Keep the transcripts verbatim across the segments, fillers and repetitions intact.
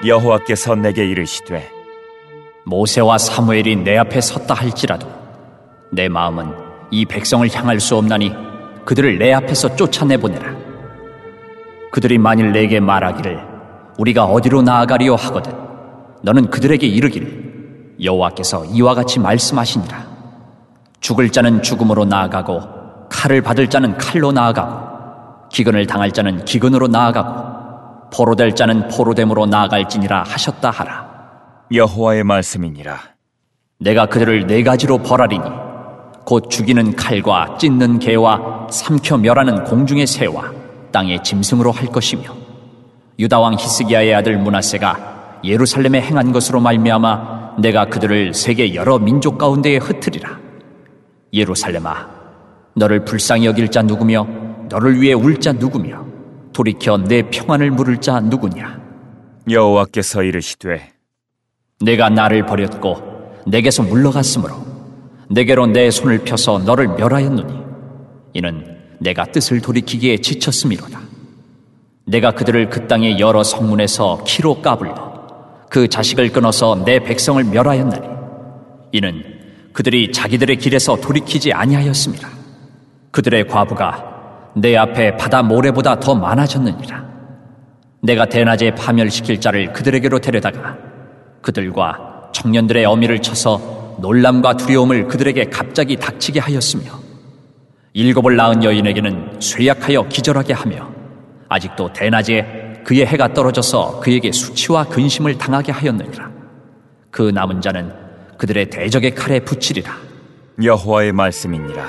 여호와께서 내게 이르시되 모세와 사무엘이 내 앞에 섰다 할지라도 내 마음은 이 백성을 향할 수 없나니 그들을 내 앞에서 쫓아내보내라. 그들이 만일 내게 말하기를 우리가 어디로 나아가리요 하거든 너는 그들에게 이르기를 여호와께서 이와 같이 말씀하시니라. 죽을 자는 죽음으로 나아가고 칼을 받을 자는 칼로 나아가고 기근을 당할 자는 기근으로 나아가고 포로될 자는 포로됨으로 나아갈지니라 하셨다 하라. 여호와의 말씀이니라. 내가 그들을 네 가지로 벌하리니 곧 죽이는 칼과 찢는 개와 삼켜 멸하는 공중의 새와 땅의 짐승으로 할 것이며 유다왕 히스기야의 아들 므낫세가 예루살렘에 행한 것으로 말미암아 내가 그들을 세계 여러 민족 가운데에 흩으리라. 예루살렘아, 너를 불쌍히 여길 자 누구며 너를 위해 울 자 누구며 돌이켜 내 평안을 물을 자 누구냐. 여호와께서 이르시되 내가 나를 버렸고 내게서 물러갔으므로 내게로 내 손을 펴서 너를 멸하였노니 이는 내가 뜻을 돌이키기에 지쳤음이로다. 내가 그들을 그 땅의 여러 성문에서 키로 까불러 그 자식을 끊어서 내 백성을 멸하였나니 이는 그들이 자기들의 길에서 돌이키지 아니하였습니다. 그들의 과부가 내 앞에 바다 모래보다 더 많아졌느니라. 내가 대낮에 파멸시킬 자를 그들에게로 데려다가 그들과 청년들의 어미를 쳐서 놀람과 두려움을 그들에게 갑자기 닥치게 하였으며 일곱을 낳은 여인에게는 쇠약하여 기절하게 하며 아직도 대낮에 그의 해가 떨어져서 그에게 수치와 근심을 당하게 하였느니라. 그 남은 자는 그들의 대적의 칼에 붙이리라. 여호와의 말씀이니라.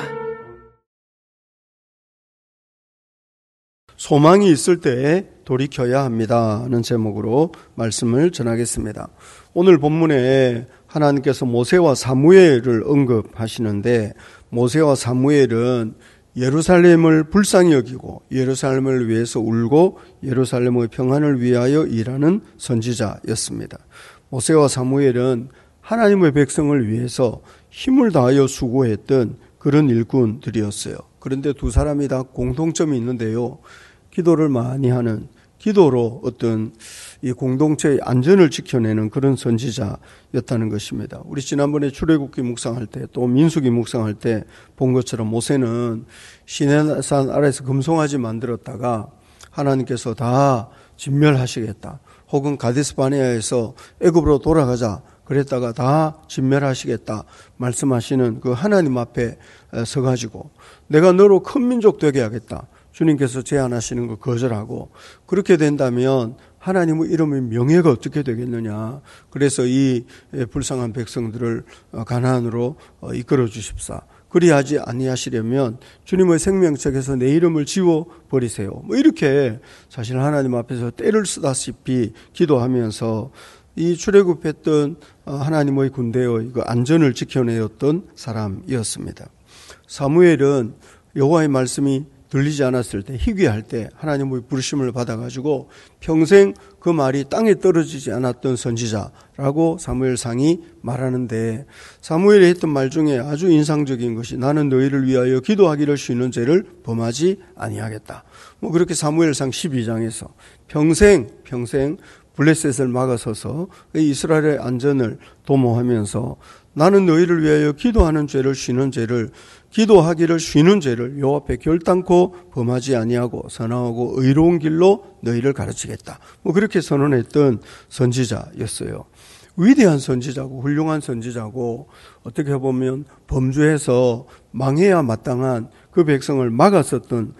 소망이 있을 때에 돌이켜야 합니다는 제목으로 말씀을 전하겠습니다. 오늘 본문에 하나님께서 모세와 사무엘을 언급하시는데 모세와 사무엘은 예루살렘을 불쌍히 여기고 예루살렘을 위해서 울고 예루살렘의 평안을 위하여 일하는 선지자였습니다. 모세와 사무엘은 하나님의 백성을 위해서 힘을 다하여 수고했던 그런 일꾼들이었어요. 그런데 두 사람이 다 공통점이 있는데요. 기도를 많이 하는, 기도로 어떤 이 공동체의 안전을 지켜내는 그런 선지자였다는 것입니다. 우리 지난번에 출애굽기 묵상할 때 또 민수기 묵상할 때 본 것처럼 모세는 시내산 아래에서 금송아지 만들었다가 하나님께서 다 진멸하시겠다. 혹은 가데스 바네아에서 애굽으로 돌아가자 그랬다가 다 진멸하시겠다 말씀하시는 그 하나님 앞에 서가지고 내가 너로 큰 민족 되게 하겠다. 주님께서 제안하시는 거 거절하고 그렇게 된다면 하나님의 이름의 명예가 어떻게 되겠느냐. 그래서 이 불쌍한 백성들을 가나안으로 이끌어 주십사. 그리하지 아니하시려면 주님의 생명책에서 내 이름을 지워버리세요. 뭐 이렇게 사실 하나님 앞에서 때를 쓰다시피 기도하면서 이 출애굽했던 하나님의 군대의 그 안전을 지켜내었던 사람이었습니다. 사무엘은 여호와의 말씀이 들리지 않았을 때, 희귀할 때 하나님의 부르심을 받아가지고 평생 그 말이 땅에 떨어지지 않았던 선지자라고 사무엘상이 말하는데 사무엘이 했던 말 중에 아주 인상적인 것이 나는 너희를 위하여 기도하기를 쉬는 죄를 범하지 아니하겠다. 뭐 그렇게 사무엘상 십이 장에서 평생 평생 블레셋을 막아서서 이스라엘의 안전을 도모하면서 나는 너희를 위하여 기도하는 죄를 쉬는 죄를 기도하기를 쉬는 죄를 여호와 앞에 결단코 범하지 아니하고 선하고 의로운 길로 너희를 가르치겠다. 뭐 그렇게 선언했던 선지자였어요. 위대한 선지자고 훌륭한 선지자고 어떻게 보면 범죄해서 망해야 마땅한 그 백성을 막았었던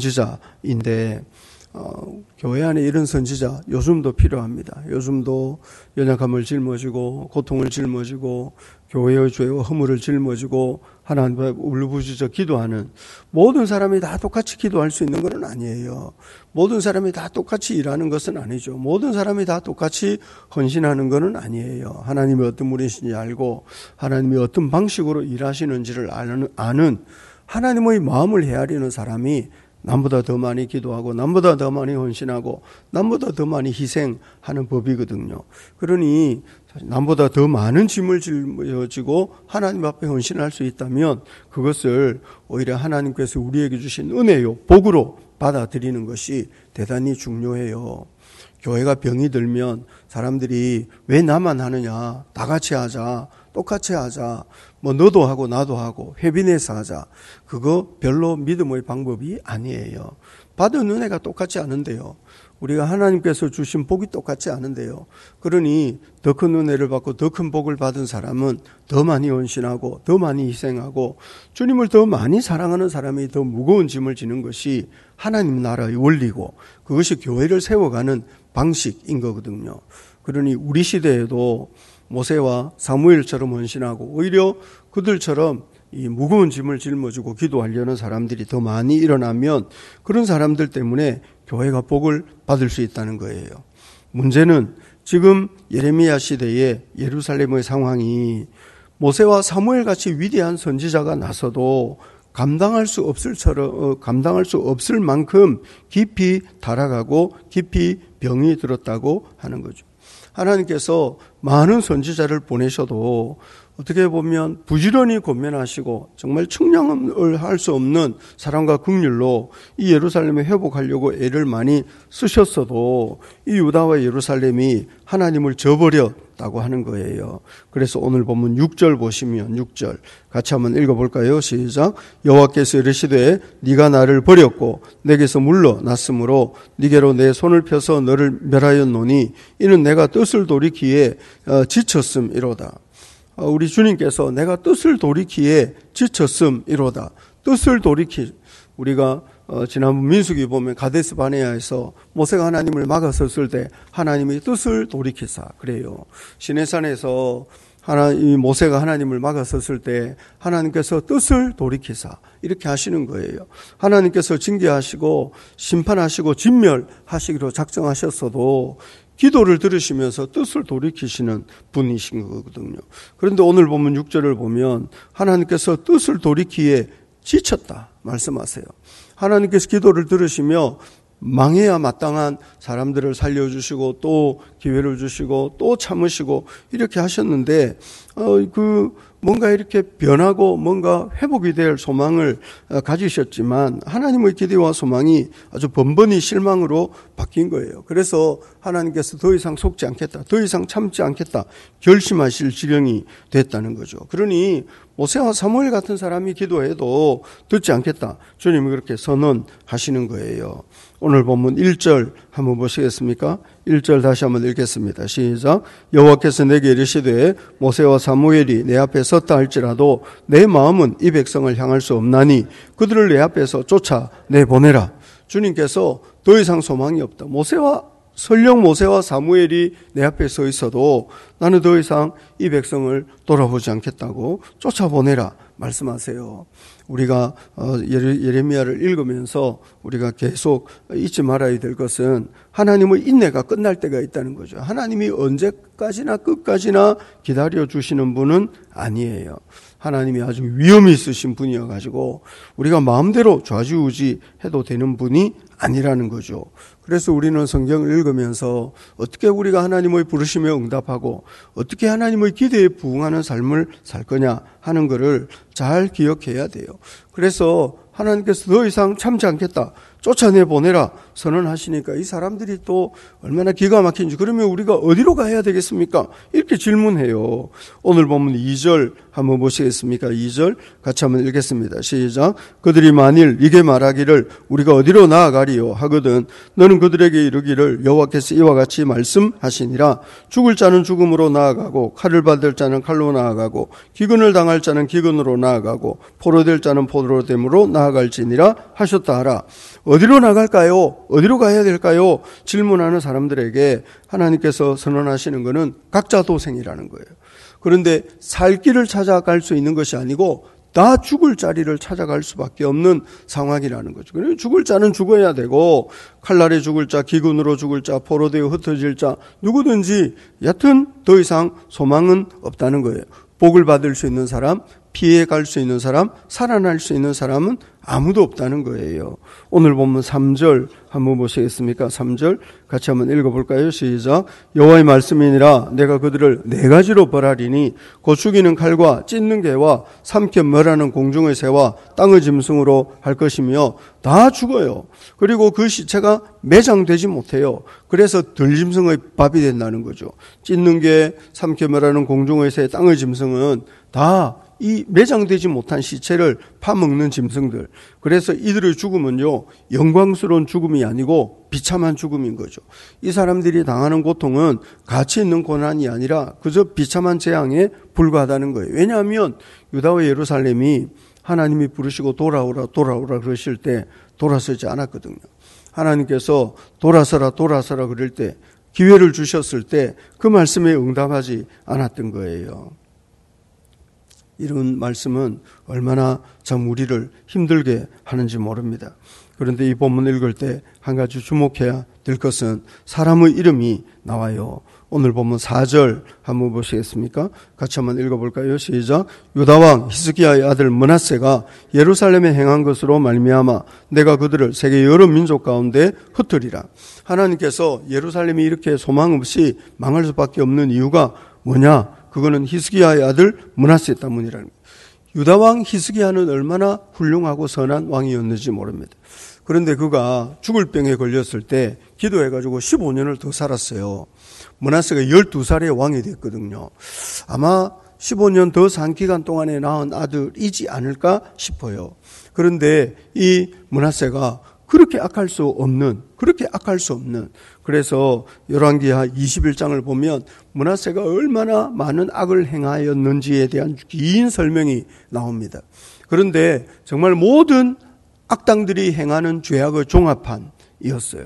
선지자인데 어, 교회 안에 이런 선지자 요즘도 필요합니다. 요즘도 연약함을 짊어지고 고통을 짊어지고 교회의 죄와 허물을 짊어지고 하나님 앞에 울부짖어 기도하는 모든 사람이 다 똑같이 기도할 수 있는 것은 아니에요. 모든 사람이 다 똑같이 일하는 것은 아니죠. 모든 사람이 다 똑같이 헌신하는 것은 아니에요. 하나님이 어떤 분이신지 알고 하나님이 어떤 방식으로 일하시는지를 아는, 아는 하나님의 마음을 헤아리는 사람이 남보다 더 많이 기도하고 남보다 더 많이 헌신하고 남보다 더 많이 희생하는 법이거든요. 그러니 남보다 더 많은 짐을 짊어지고 하나님 앞에 헌신할 수 있다면 그것을 오히려 하나님께서 우리에게 주신 은혜요, 복으로 받아들이는 것이 대단히 중요해요. 교회가 병이 들면 사람들이 왜 나만 하느냐, 다 같이 하자, 똑같이 하자, 뭐 너도 하고 나도 하고 회빈해서 하자. 그거 별로 믿음의 방법이 아니에요. 받은 은혜가 똑같지 않은데요. 우리가 하나님께서 주신 복이 똑같지 않은데요. 그러니 더 큰 은혜를 받고 더 큰 복을 받은 사람은 더 많이 헌신하고 더 많이 희생하고 주님을 더 많이 사랑하는 사람이 더 무거운 짐을 지는 것이 하나님 나라의 원리고 그것이 교회를 세워가는 방식인 거거든요. 그러니 우리 시대에도 모세와 사무엘처럼 헌신하고 오히려 그들처럼 이 무거운 짐을 짊어지고 기도하려는 사람들이 더 많이 일어나면 그런 사람들 때문에 교회가 복을 받을 수 있다는 거예요. 문제는 지금 예레미야 시대의 예루살렘의 상황이 모세와 사무엘 같이 위대한 선지자가 나서도 감당할 수 없을처럼 감당할 수 없을 만큼 깊이 타락하고 깊이 병이 들었다고 하는 거죠. 하나님께서 많은 선지자를 보내셔도 어떻게 보면 부지런히 권면하시고 정말 측량을 할 수 없는 사랑과 긍휼로 이 예루살렘을 회복하려고 애를 많이 쓰셨어도 이 유다와 예루살렘이 하나님을 저버렸다고 하는 거예요. 그래서 오늘 본문 육 절 보시면 육 절 같이 한번 읽어볼까요? 시작. 여호와께서 이르시되 네가 나를 버렸고 내게서 물러났으므로 네게로 내 손을 펴서 너를 멸하였노니 이는 내가 뜻을 돌이키에 지쳤음이로다. 우리 주님께서 내가 뜻을 돌이키에 지쳤음이로다. 뜻을 돌이키 우리가 어, 지난번 민수기 보면 가데스 바네아에서 모세가 하나님을 막아섰을 때 하나님의 뜻을 돌이키사 그래요. 시내산에서 하나, 이 모세가 하나님을 막아섰을 때 하나님께서 뜻을 돌이키사 이렇게 하시는 거예요. 하나님께서 징계하시고 심판하시고 진멸하시기로 작정하셨어도 기도를 들으시면서 뜻을 돌이키시는 분이신 거거든요. 그런데 오늘 보면 육 절을 보면 하나님께서 뜻을 돌이키에 지쳤다 말씀하세요. 하나님께서 기도를 들으시며 망해야 마땅한 사람들을 살려주시고 또 기회를 주시고 또 참으시고 이렇게 하셨는데 어, 그 뭔가 이렇게 변하고 뭔가 회복이 될 소망을 가지셨지만 하나님의 기대와 소망이 아주 번번이 실망으로 바뀐 거예요. 그래서 하나님께서 더 이상 속지 않겠다, 더 이상 참지 않겠다 결심하실 지경이 됐다는 거죠. 그러니 모세와 사무엘 같은 사람이 기도해도 듣지 않겠다. 주님이 그렇게 선언하시는 거예요. 오늘 본문 일 절 한번 보시겠습니까? 일 절 다시 한번 읽겠습니다. 시작. 여호와께서 내게 이르시되 모세와 사무엘이 내 앞에 섰다 할지라도 내 마음은 이 백성을 향할 수 없나니 그들을 내 앞에서 쫓아내보내라. 주님께서 더 이상 소망이 없다. 모세와 설령 모세와 사무엘이 내 앞에 서 있어도 나는 더 이상 이 백성을 돌아보지 않겠다고 쫓아보내라 말씀하세요. 우리가 예레미야를 읽으면서 우리가 계속 잊지 말아야 될 것은 하나님의 인내가 끝날 때가 있다는 거죠. 하나님이 언제까지나 끝까지나 기다려주시는 분은 아니에요. 하나님이 아주 위험이 있으신 분이어가지고 우리가 마음대로 좌지우지 해도 되는 분이 아니라는 거죠. 그래서 우리는 성경을 읽으면서 어떻게 우리가 하나님의 부르심에 응답하고 어떻게 하나님의 기대에 부응하는 삶을 살 거냐 하는 것을 잘 기억해야 돼요. 그래서 하나님께서 더 이상 참지 않겠다, 쫓아내보내라 선언하시니까 이 사람들이 또 얼마나 기가 막힌지, 그러면 우리가 어디로 가야 되겠습니까? 이렇게 질문해요. 오늘 보면 이 절 한번 보시겠습니까? 이 절 같이 한번 읽겠습니다. 시작. 그들이 만일 이게 말하기를 우리가 어디로 나아가리요 하거든 너는 그들에게 이르기를 여호와께서 이와 같이 말씀하시니라. 죽을 자는 죽음으로 나아가고 칼을 받을 자는 칼로 나아가고 기근을 당할 자는 기근으로 나아가고 포로될 자는 포로됨으로 나아갈지니라 하셨다 하라. 어디로 나갈까요? 어디로 가야 될까요? 질문하는 사람들에게 하나님께서 선언하시는 것은 각자 도생이라는 거예요. 그런데 살 길을 찾아갈 수 있는 것이 아니고 다 죽을 자리를 찾아갈 수밖에 없는 상황이라는 거죠. 그러니까 죽을 자는 죽어야 되고 칼날에 죽을 자, 기근으로 죽을 자, 포로되어 흩어질 자 누구든지 여튼 더 이상 소망은 없다는 거예요. 복을 받을 수 있는 사람, 피해 갈 수 있는 사람, 살아날 수 있는 사람은 아무도 없다는 거예요. 오늘 보면 삼 절 한번 보시겠습니까? 삼 절 같이 한번 읽어볼까요? 시작. 여호와의 말씀이니라 내가 그들을 네 가지로 벌하리니 곧 죽이는 칼과 찢는 개와 삼켜 멸하는 공중의 새와 땅의 짐승으로 할 것이며 다 죽어요. 그리고 그 시체가 매장되지 못해요. 그래서 들짐승의 밥이 된다는 거죠. 찢는 개, 삼켜 멸하는 공중의 새, 땅의 짐승은 다 이 매장되지 못한 시체를 파먹는 짐승들. 그래서 이들의 죽음은요, 영광스러운 죽음이 아니고 비참한 죽음인 거죠. 이 사람들이 당하는 고통은 가치 있는 고난이 아니라 그저 비참한 재앙에 불과하다는 거예요. 왜냐하면 유다와 예루살렘이 하나님이 부르시고 돌아오라 돌아오라 그러실 때 돌아서지 않았거든요. 하나님께서 돌아서라 돌아서라 그럴 때, 기회를 주셨을 때 그 말씀에 응답하지 않았던 거예요. 이런 말씀은 얼마나 참 우리를 힘들게 하는지 모릅니다. 그런데 이 본문 읽을 때 한 가지 주목해야 될 것은 사람의 이름이 나와요. 오늘 본문 사 절 한번 보시겠습니까? 같이 한번 읽어볼까요? 시작. 유다왕 히스기야의 아들 므낫세가 예루살렘에 행한 것으로 말미암아 내가 그들을 세계 여러 민족 가운데 흩으리라. 하나님께서 예루살렘이 이렇게 소망 없이 망할 수밖에 없는 이유가 뭐냐? 그거는 히스기야의 아들 므낫세 때문이라는 거예요. 유다왕 히스기야는 얼마나 훌륭하고 선한 왕이었는지 모릅니다. 그런데 그가 죽을 병에 걸렸을 때 기도해가지고 십오 년을 더 살았어요. 므낫세가 열두 살에 왕이 됐거든요. 아마 십오 년 더 산 기간 동안에 낳은 아들이지 않을까 싶어요. 그런데 이 므낫세가 그렇게 악할 수 없는, 그렇게 악할 수 없는, 그래서 열왕기하 이십일 장을 보면 므낫세가 얼마나 많은 악을 행하였는지에 대한 긴 설명이 나옵니다. 그런데 정말 모든 악당들이 행하는 죄악의 종합판이었어요.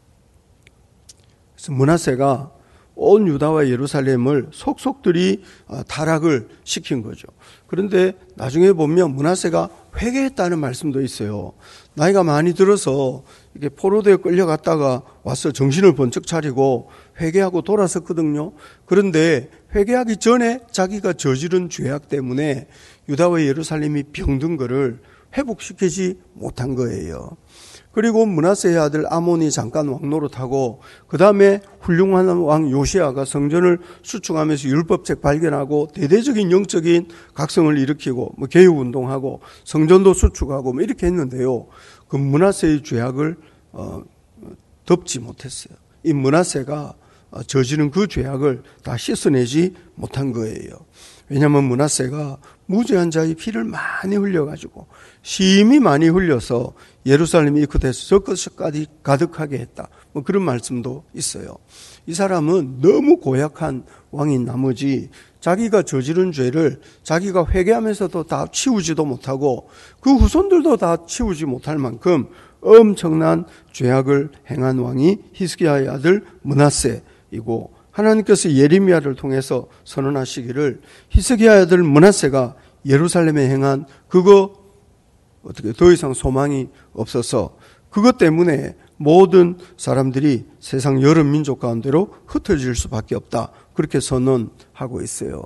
그래서 므낫세가 온 유다와 예루살렘을 속속들이 타락을 시킨 거죠. 그런데 나중에 보면 므낫세가 회개했다는 말씀도 있어요. 나이가 많이 들어서 이렇게 포로되어 끌려갔다가 와서 정신을 번쩍 차리고 회개하고 돌아섰거든요. 그런데 회개하기 전에 자기가 저지른 죄악 때문에 유다와 예루살렘이 병든 거를 회복시키지 못한 거예요. 그리고 므낫세의 아들 아몬이 잠깐 왕노릇하고 그 다음에 훌륭한 왕 요시아가 성전을 수축하면서 율법책 발견하고 대대적인 영적인 각성을 일으키고 뭐 개혁운동하고 성전도 수축하고 뭐 이렇게 했는데요. 그 므낫세의 죄악을 어, 덮지 못했어요. 이 므낫세가 저지른 그 죄악을 다 씻어내지 못한 거예요. 왜냐하면 므낫세가 무죄한 자의 피를 많이 흘려가지고 심히 많이 흘려서 예루살렘이 그 데서 저 끝까지 가득하게 했다. 뭐 그런 말씀도 있어요. 이 사람은 너무 고약한 왕인 나머지 자기가 저지른 죄를 자기가 회개하면서도 다 치우지도 못하고 그 후손들도 다 치우지 못할 만큼 엄청난 죄악을 행한 왕이 히스기야의 아들 므낫세이고, 하나님께서 예레미야를 통해서 선언하시기를 히스기야의 아들 므낫세가 예루살렘에 행한 그거 어떻게 더 이상 소망이 없어서 그것 때문에 모든 사람들이 세상 여러 민족 가운데로 흩어질 수밖에 없다. 그렇게 선언하고 있어요.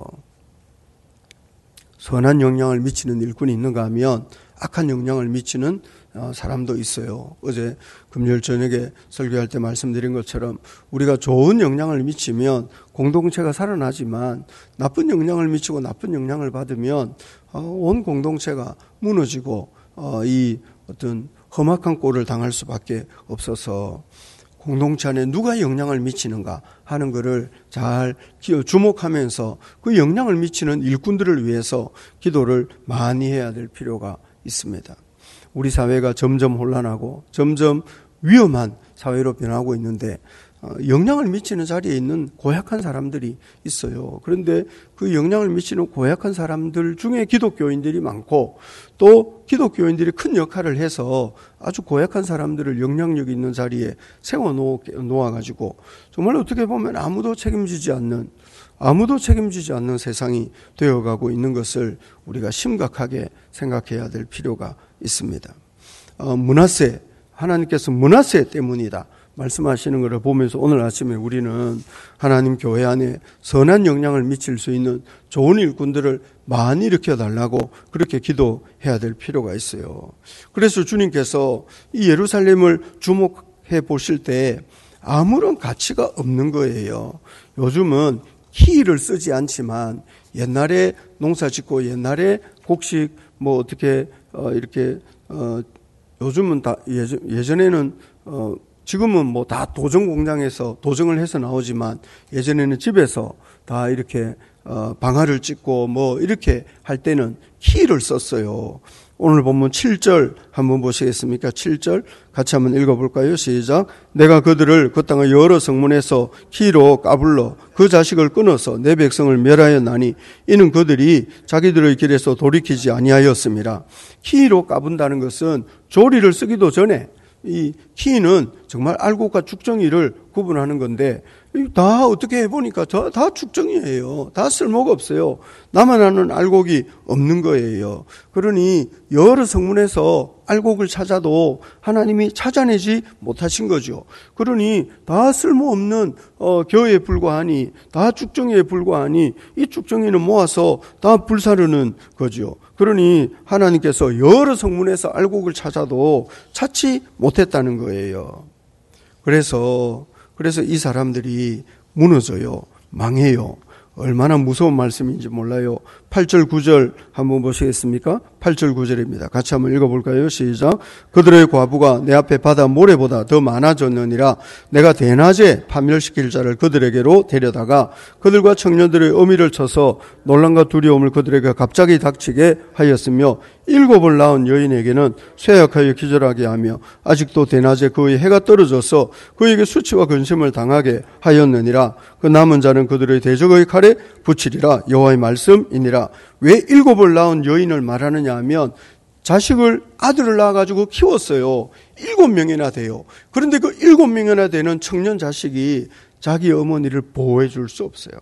선한 영향을 미치는 일꾼이 있는가 하면 악한 영향을 미치는 사람도 있어요. 어제 금요일 저녁에 설교할 때 말씀드린 것처럼 우리가 좋은 영향을 미치면 공동체가 살아나지만 나쁜 영향을 미치고 나쁜 영향을 받으면 온 공동체가 무너지고 이 어떤 험악한 꼴을 당할 수밖에 없어서 공동체 안에 누가 영향을 미치는가 하는 것을 잘 주목하면서 그 영향을 미치는 일꾼들을 위해서 기도를 많이 해야 될 필요가 있습니다. 우리 사회가 점점 혼란하고 점점 위험한 사회로 변하고 있는데 영향을 미치는 자리에 있는 고약한 사람들이 있어요. 그런데 그 영향을 미치는 고약한 사람들 중에 기독교인들이 많고 또 기독교인들이 큰 역할을 해서 아주 고약한 사람들을 영향력 있는 자리에 세워놓아가지고 정말 어떻게 보면 아무도 책임지지 않는 아무도 책임지지 않는 세상이 되어가고 있는 것을 우리가 심각하게 생각해야 될 필요가 있습니다. 어, 므낫세, 하나님께서 므낫세 때문이다. 말씀하시는 것을 보면서 오늘 아침에 우리는 하나님 교회 안에 선한 영향을 미칠 수 있는 좋은 일꾼들을 많이 일으켜달라고 그렇게 기도해야 될 필요가 있어요. 그래서 주님께서 이 예루살렘을 주목해 보실 때 아무런 가치가 없는 거예요. 요즘은 키를 쓰지 않지만 옛날에 농사 짓고 옛날에 곡식 뭐 어떻게 어 이렇게 어 요즘은 다 예전, 예전에는 어 지금은 뭐 다 도정 공장에서 도정을 해서 나오지만 예전에는 집에서 다 이렇게 어 방아를 찍고 뭐 이렇게 할 때는 키를 썼어요. 오늘 본문 칠 절 한번 보시겠습니까? 칠 절 같이 한번 읽어볼까요? 시작. 내가 그들을 그 땅의 여러 성문에서 키로 까불러 그 자식을 끊어서 내 백성을 멸하였나니 이는 그들이 자기들의 길에서 돌이키지 아니하였습니다. 키로 까분다는 것은 조리를 쓰기도 전에 이 키는 정말 알곡과 죽정이를 구분하는 건데 다 어떻게 해보니까 다, 다 죽정이에요. 다 쓸모가 없어요. 나만 아는 알곡이 없는 거예요. 그러니 여러 성문에서 알곡을 찾아도 하나님이 찾아내지 못하신 거죠. 그러니 다 쓸모없는 어, 겨에 불과하니 다 죽정이에 불과하니 이 죽정이는 모아서 다 불사르는 거죠. 그러니 하나님께서 여러 성문에서 알곡을 찾아도 찾지 못했다는 거예요. 그래서 그래서 이 사람들이 무너져요. 망해요. 얼마나 무서운 말씀인지 몰라요. 팔 절 구 절 한번 보시겠습니까? 팔 절 구 절입니다. 같이 한번 읽어볼까요? 시작. 그들의 과부가 내 앞에 바다 모래보다 더 많아졌느니라. 내가 대낮에 파멸시킬 자를 그들에게로 데려다가 그들과 청년들의 어미를 쳐서 놀람과 두려움을 그들에게 갑자기 닥치게 하였으며 일곱을 낳은 여인에게는 쇠약하여 기절하게 하며 아직도 대낮에 그의 해가 떨어져서 그에게 수치와 근심을 당하게 하였느니라. 그 남은 자는 그들의 대적의 칼에 붙이리라. 여호와의 말씀이니라. 왜 일곱을 낳은 여인을 말하느냐 하면 자식을 아들을 낳아가지고 키웠어요. 일곱 명이나 돼요. 그런데 그 일곱 명이나 되는 청년 자식이 자기 어머니를 보호해 줄 수 없어요.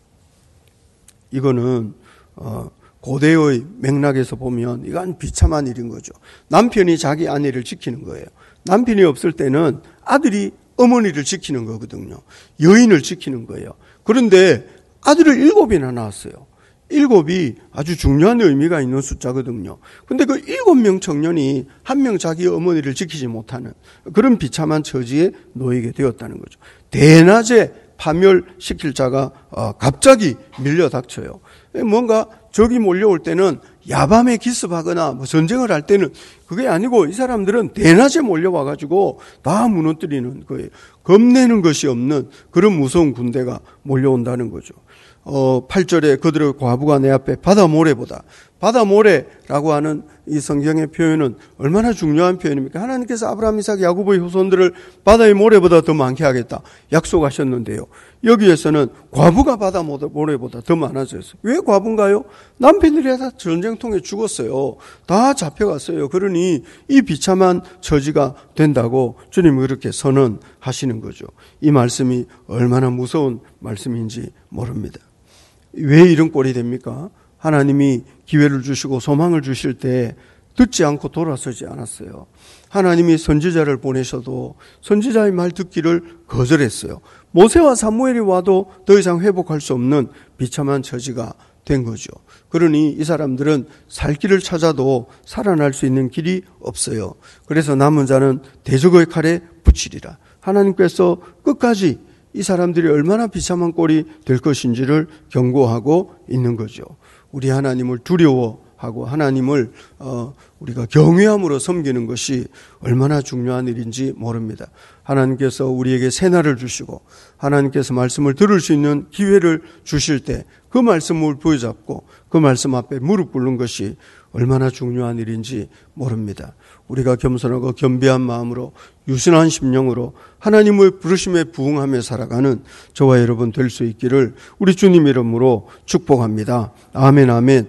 이거는 어, 고대의 맥락에서 보면 이건 비참한 일인 거죠. 남편이 자기 아내를 지키는 거예요. 남편이 없을 때는 아들이 어머니를 지키는 거거든요. 여인을 지키는 거예요. 그런데 아들을 일곱이나 낳았어요. 일곱이 아주 중요한 의미가 있는 숫자거든요. 근데 그 일곱 명 청년이 한 명 자기 어머니를 지키지 못하는 그런 비참한 처지에 놓이게 되었다는 거죠. 대낮에 파멸시킬 자가 갑자기 밀려 닥쳐요. 뭔가 적이 몰려올 때는 야밤에 기습하거나 뭐 전쟁을 할 때는 그게 아니고 이 사람들은 대낮에 몰려와가지고 다 무너뜨리는 거예요. 겁내는 것이 없는 그런 무서운 군대가 몰려온다는 거죠. 어, 팔 절에 그들의 과부가 내 앞에 바다 모래보다, 바다 모래라고 하는 이 성경의 표현은 얼마나 중요한 표현입니까? 하나님께서 아브라함, 이삭, 야고보의 후손들을 바다의 모래보다 더 많게 하겠다 약속하셨는데요. 여기에서는 과부가 바다 모래보다 더 많아졌어요. 왜 과부인가요? 남편들이 다 전쟁통에 죽었어요. 다 잡혀갔어요. 그러니 이 비참한 처지가 된다고 주님이 그렇게 선언하시는 거죠. 이 말씀이 얼마나 무서운 말씀인지 모릅니다. 왜 이런 꼴이 됩니까? 하나님이 기회를 주시고 소망을 주실 때 듣지 않고 돌아서지 않았어요. 하나님이 선지자를 보내셔도 선지자의 말 듣기를 거절했어요. 모세와 사무엘이 와도 더 이상 회복할 수 없는 비참한 처지가 된 거죠. 그러니 이 사람들은 살 길을 찾아도 살아날 수 있는 길이 없어요. 그래서 남은 자는 대적의 칼에 붙이리라. 하나님께서 끝까지 이 사람들이 얼마나 비참한 꼴이 될 것인지를 경고하고 있는 거죠. 우리 하나님을 두려워하고 하나님을 어, 우리가 경외함으로 섬기는 것이 얼마나 중요한 일인지 모릅니다. 하나님께서 우리에게 새날을 주시고 하나님께서 말씀을 들을 수 있는 기회를 주실 때 그 말씀을 부여잡고 그 말씀 앞에 무릎 꿇는 것이 얼마나 중요한 일인지 모릅니다. 우리가 겸손하고 겸비한 마음으로 유순한 심령으로 하나님의 부르심에 부응하며 살아가는 저와 여러분 될 수 있기를 우리 주님 이름으로 축복합니다. 아멘, 아멘.